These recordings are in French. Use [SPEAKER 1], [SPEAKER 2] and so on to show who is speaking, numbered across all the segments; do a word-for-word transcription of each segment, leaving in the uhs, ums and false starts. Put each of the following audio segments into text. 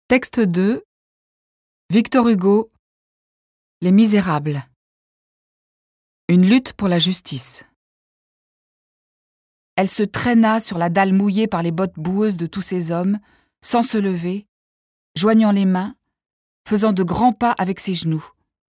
[SPEAKER 1] Texte deux. Victor Hugo. Les Misérables. Une lutte pour la justice. Elle se traîna sur la dalle mouillée par les bottes boueuses de tous ces hommes, sans se lever, joignant les mains, faisant de grands pas avec ses genoux.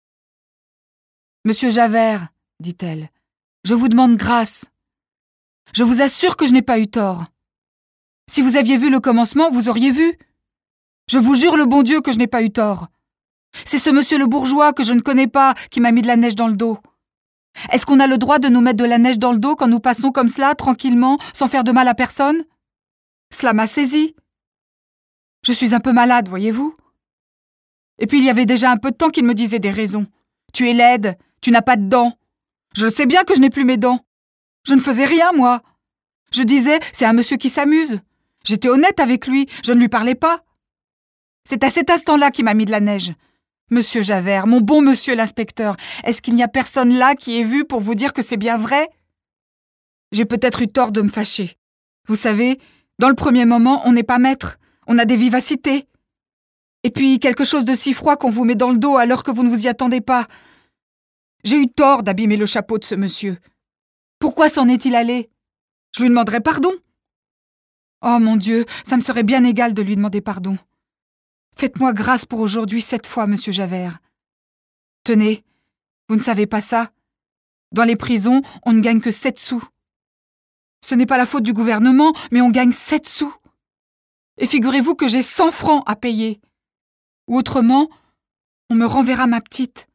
[SPEAKER 1] « Monsieur Javert, dit-elle, je vous demande grâce. Je vous assure que je n'ai pas eu tort. Si vous aviez vu le commencement, vous auriez vu. Je vous jure le bon Dieu que je n'ai pas eu tort. C'est ce monsieur le bourgeois que je ne connais pas qui m'a mis de la neige dans le dos. Est-ce qu'on a le droit de nous mettre de la neige dans le dos quand nous passons comme cela, tranquillement, sans faire de mal à personne? Cela m'a saisi. Je suis un peu malade, voyez-vous. Et puis il y avait déjà un peu de temps qu'il me disait des raisons. Tu es laide, tu n'as pas de dents. Je sais bien que je n'ai plus mes dents. Je ne faisais rien, moi. Je disais, c'est un monsieur qui s'amuse. J'étais honnête avec lui, je ne lui parlais pas. C'est à cet instant-là qu'il m'a mis de la neige. Monsieur Javert, mon bon monsieur l'inspecteur, est-ce qu'il n'y a personne là qui ait vu pour vous dire que c'est bien vrai? J'ai peut-être eu tort de me fâcher. Vous savez, dans le premier moment, on n'est pas maître, on a des vivacités. Et puis, quelque chose de si froid qu'on vous met dans le dos alors que vous ne vous y attendez pas. J'ai eu tort d'abîmer le chapeau de ce monsieur. Pourquoi s'en est-il allé? Je lui demanderai pardon. Oh mon Dieu, ça me serait bien égal de lui demander pardon. Faites-moi grâce pour aujourd'hui cette fois, monsieur Javert. Tenez, vous ne savez pas ça? Dans les prisons, on ne gagne que sept sous. Ce n'est pas la faute du gouvernement, mais on gagne sept sous. Et figurez-vous que j'ai cent francs à payer. Ou autrement, on me renverra ma petite.